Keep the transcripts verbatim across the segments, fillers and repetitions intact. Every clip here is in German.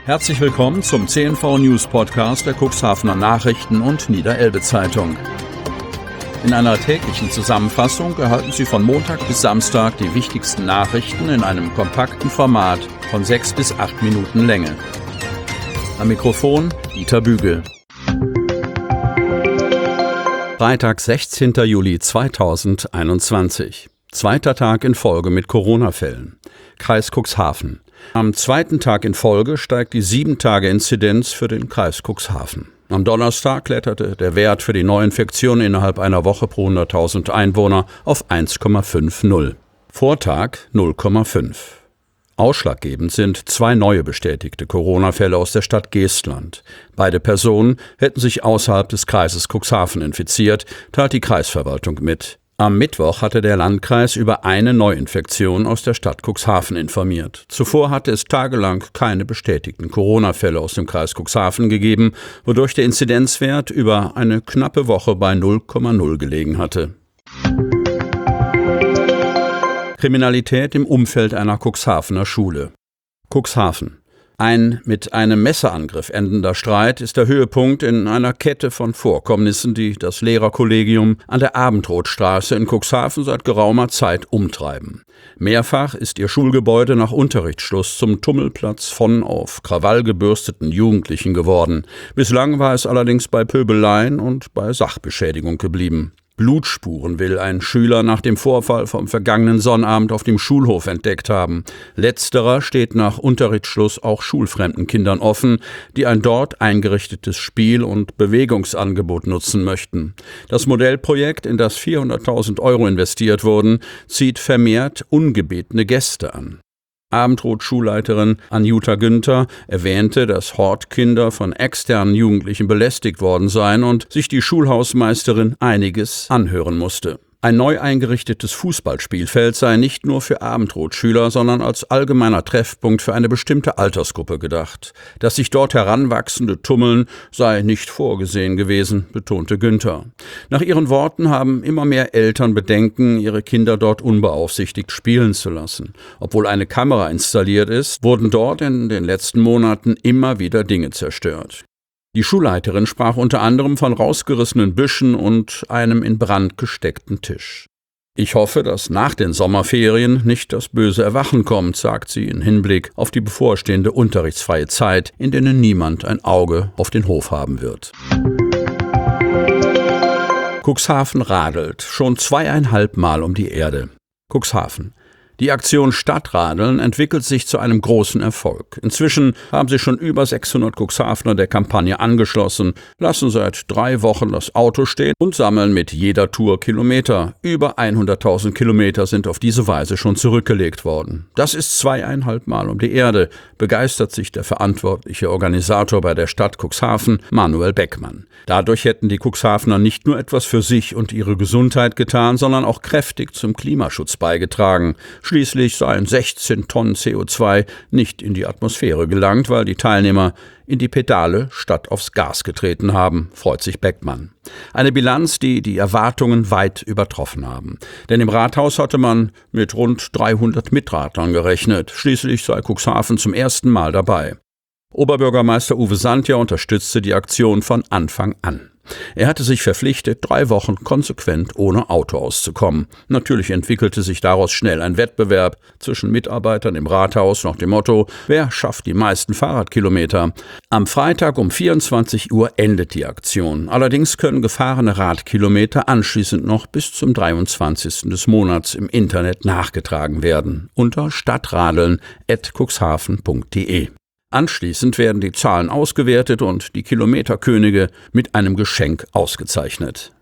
Herzlich willkommen zum C N V News Podcast der Cuxhavener Nachrichten und Niederelbe Zeitung. In einer täglichen Zusammenfassung erhalten Sie von Montag bis Samstag die wichtigsten Nachrichten in einem kompakten Format von sechs bis acht Minuten Länge. Am Mikrofon Dieter Bügel. Freitag, sechzehnter Juli zweitausendeinundzwanzig. Zweiter Tag in Folge mit Corona-Fällen. Kreis Cuxhaven. Am zweiten Tag in Folge steigt die sieben-Tage-Inzidenz für den Kreis Cuxhaven. Am Donnerstag kletterte der Wert für die Neuinfektion innerhalb einer Woche pro hunderttausend Einwohner auf eins Komma fünfzig. Vortag null Komma fünf. Ausschlaggebend sind zwei neue bestätigte Corona-Fälle aus der Stadt Geestland. Beide Personen hätten sich außerhalb des Kreises Cuxhaven infiziert, teilt die Kreisverwaltung mit. Am Mittwoch hatte der Landkreis über eine Neuinfektion aus der Stadt Cuxhaven informiert. Zuvor hatte es tagelang keine bestätigten Corona-Fälle aus dem Kreis Cuxhaven gegeben, wodurch der Inzidenzwert über eine knappe Woche bei null Komma null gelegen hatte. Kriminalität im Umfeld einer Cuxhavener Schule. Cuxhaven. Ein mit einem Messerangriff endender Streit ist der Höhepunkt in einer Kette von Vorkommnissen, die das Lehrerkollegium an der Abendrotstraße in Cuxhaven seit geraumer Zeit umtreiben. Mehrfach ist ihr Schulgebäude nach Unterrichtsschluss zum Tummelplatz von auf Krawall gebürsteten Jugendlichen geworden. Bislang war es allerdings bei Pöbeleien und bei Sachbeschädigung geblieben. Blutspuren will ein Schüler nach dem Vorfall vom vergangenen Sonnabend auf dem Schulhof entdeckt haben. Letzterer steht nach Unterrichtsschluss auch schulfremden Kindern offen, die ein dort eingerichtetes Spiel- und Bewegungsangebot nutzen möchten. Das Modellprojekt, in das vierhunderttausend Euro investiert wurden, zieht vermehrt ungebetene Gäste an. Abendrot-Schulleiterin Anjuta Günther erwähnte, dass Hortkinder von externen Jugendlichen belästigt worden seien und sich die Schulhausmeisterin einiges anhören musste. Ein neu eingerichtetes Fußballspielfeld sei nicht nur für Abendrotschüler, sondern als allgemeiner Treffpunkt für eine bestimmte Altersgruppe gedacht. Dass sich dort Heranwachsende tummeln, sei nicht vorgesehen gewesen, betonte Günther. Nach ihren Worten haben immer mehr Eltern Bedenken, ihre Kinder dort unbeaufsichtigt spielen zu lassen. Obwohl eine Kamera installiert ist, wurden dort in den letzten Monaten immer wieder Dinge zerstört. Die Schulleiterin sprach unter anderem von rausgerissenen Büschen und einem in Brand gesteckten Tisch. Ich hoffe, dass nach den Sommerferien nicht das böse Erwachen kommt, sagt sie in Hinblick auf die bevorstehende unterrichtsfreie Zeit, in denen niemand ein Auge auf den Hof haben wird. Cuxhaven radelt schon zweieinhalb Mal um die Erde. Cuxhaven. Die Aktion Stadtradeln entwickelt sich zu einem großen Erfolg. Inzwischen haben sich schon über sechshundert Cuxhavener der Kampagne angeschlossen, lassen seit drei Wochen das Auto stehen und sammeln mit jeder Tour Kilometer. Über hunderttausend Kilometer sind auf diese Weise schon zurückgelegt worden. Das ist zweieinhalb Mal um die Erde, begeistert sich der verantwortliche Organisator bei der Stadt Cuxhaven, Manuel Beckmann. Dadurch hätten die Cuxhavener nicht nur etwas für sich und ihre Gesundheit getan, sondern auch kräftig zum Klimaschutz beigetragen. Schließlich seien sechzehn Tonnen C O zwei nicht in die Atmosphäre gelangt, weil die Teilnehmer in die Pedale statt aufs Gas getreten haben, freut sich Beckmann. Eine Bilanz, die die Erwartungen weit übertroffen haben. Denn im Rathaus hatte man mit rund dreihundert Mitradlern gerechnet. Schließlich sei Cuxhaven zum ersten Mal dabei. Oberbürgermeister Uwe Sandja unterstützte die Aktion von Anfang an. Er hatte sich verpflichtet, drei Wochen konsequent ohne Auto auszukommen. Natürlich entwickelte sich daraus schnell ein Wettbewerb zwischen Mitarbeitern im Rathaus nach dem Motto, wer schafft die meisten Fahrradkilometer. Am Freitag um vierundzwanzig Uhr endet die Aktion. Allerdings können gefahrene Radkilometer anschließend noch bis zum dreiundzwanzigsten des Monats im Internet nachgetragen werden unter stadtradeln at cuxhaven punkt de. Anschließend werden die Zahlen ausgewertet und die Kilometerkönige mit einem Geschenk ausgezeichnet.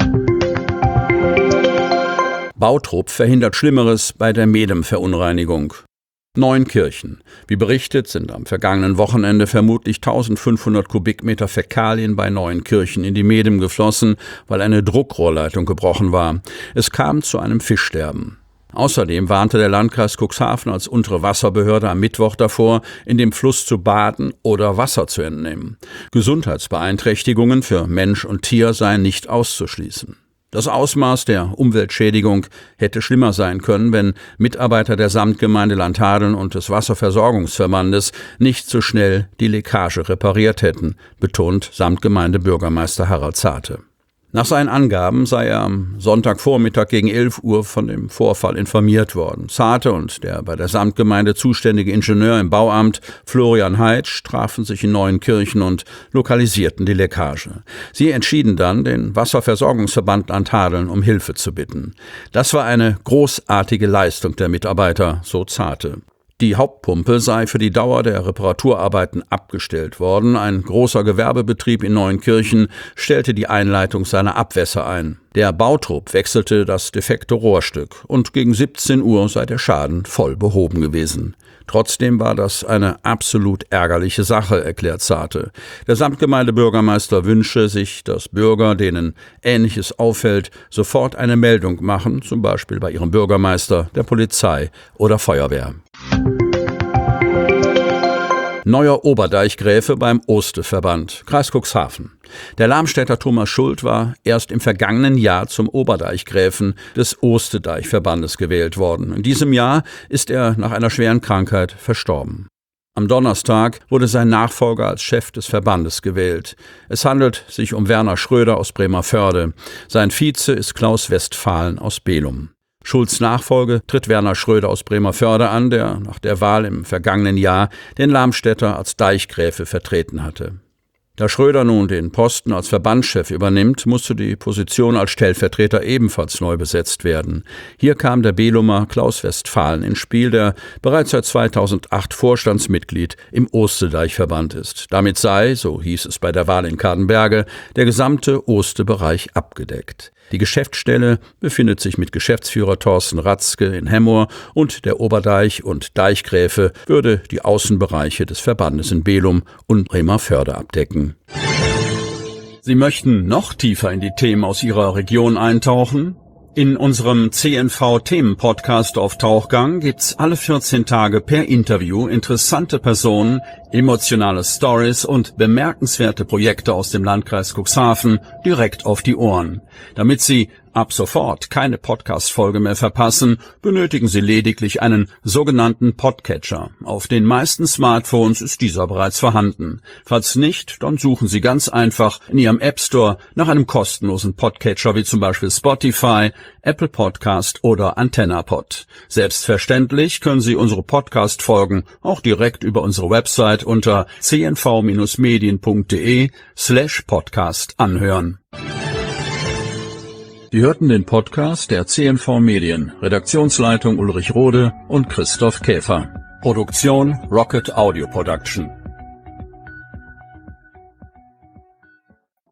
Bautrupp verhindert Schlimmeres bei der Medem-Verunreinigung. Neunkirchen. Wie berichtet, sind am vergangenen Wochenende vermutlich eintausendfünfhundert Kubikmeter Fäkalien bei Neunkirchen in die Medem geflossen, weil eine Druckrohrleitung gebrochen war. Es kam zu einem Fischsterben. Außerdem warnte der Landkreis Cuxhaven als untere Wasserbehörde am Mittwoch davor, in dem Fluss zu baden oder Wasser zu entnehmen. Gesundheitsbeeinträchtigungen für Mensch und Tier seien nicht auszuschließen. Das Ausmaß der Umweltschädigung hätte schlimmer sein können, wenn Mitarbeiter der Samtgemeinde Landhadeln und des Wasserversorgungsverbandes nicht so schnell die Leckage repariert hätten, betont Samtgemeindebürgermeister Harald Zarte. Nach seinen Angaben sei er am Sonntagvormittag gegen elf Uhr von dem Vorfall informiert worden. Zarte und der bei der Samtgemeinde zuständige Ingenieur im Bauamt Florian Heitsch trafen sich in Neuenkirchen und lokalisierten die Leckage. Sie entschieden dann, den Wasserversorgungsverband Landhadeln um Hilfe zu bitten. Das war eine großartige Leistung der Mitarbeiter, so Zarte. Die Hauptpumpe sei für die Dauer der Reparaturarbeiten abgestellt worden. Ein großer Gewerbebetrieb in Neuenkirchen stellte die Einleitung seiner Abwässer ein. Der Bautrupp wechselte das defekte Rohrstück und gegen siebzehn Uhr sei der Schaden voll behoben gewesen. Trotzdem war das eine absolut ärgerliche Sache, erklärt Zarte. Der Samtgemeindebürgermeister wünsche sich, dass Bürger, denen Ähnliches auffällt, sofort eine Meldung machen, zum Beispiel bei ihrem Bürgermeister, der Polizei oder Feuerwehr. Neuer Oberdeichgräfe beim Oste-Verband, Kreis Cuxhaven. Der Lamstädter Thomas Schuld war erst im vergangenen Jahr zum Oberdeichgräfen des Oste-Deichverbandes gewählt worden. In diesem Jahr ist er nach einer schweren Krankheit verstorben. Am Donnerstag wurde sein Nachfolger als Chef des Verbandes gewählt. Es handelt sich um Werner Schröder aus Bremervörde. Sein Vize ist Klaus Westphalen aus Belum. Schulz' Nachfolge tritt Werner Schröder aus Bremervörde an, der nach der Wahl im vergangenen Jahr den Lamstädter als Deichgräfe vertreten hatte. Da Schröder nun den Posten als Verbandschef übernimmt, musste die Position als Stellvertreter ebenfalls neu besetzt werden. Hier kam der Belumer Klaus Westphalen ins Spiel, der bereits seit zweitausendacht Vorstandsmitglied im Oste-Deichverband ist. Damit sei, so hieß es bei der Wahl in Kadenberge, der gesamte Oste-Bereich abgedeckt. Die Geschäftsstelle befindet sich mit Geschäftsführer Thorsten Ratzke in Hemmoor und der Oberdeich und Deichgräfe würde die Außenbereiche des Verbandes in Belum und Bremervörde abdecken. Sie möchten noch tiefer in die Themen aus Ihrer Region eintauchen? In unserem C N V-Themen-Podcast auf Tauchgang gibt's alle vierzehn Tage per Interview interessante Personen, emotionale Stories und bemerkenswerte Projekte aus dem Landkreis Cuxhaven direkt auf die Ohren. Damit Sie ab sofort keine Podcast-Folge mehr verpassen, benötigen Sie lediglich einen sogenannten Podcatcher. Auf den meisten Smartphones ist dieser bereits vorhanden. Falls nicht, dann suchen Sie ganz einfach in Ihrem App Store nach einem kostenlosen Podcatcher wie zum Beispiel Spotify, Apple Podcast oder AntennaPod. Selbstverständlich können Sie unsere Podcast-Folgen auch direkt über unsere Website unter c n v Bindestrich medien punkt d e slash podcast anhören. Sie hörten den Podcast der C N V Medien, Redaktionsleitung Ulrich Rode und Christoph Käfer. Produktion Rocket Audio Production.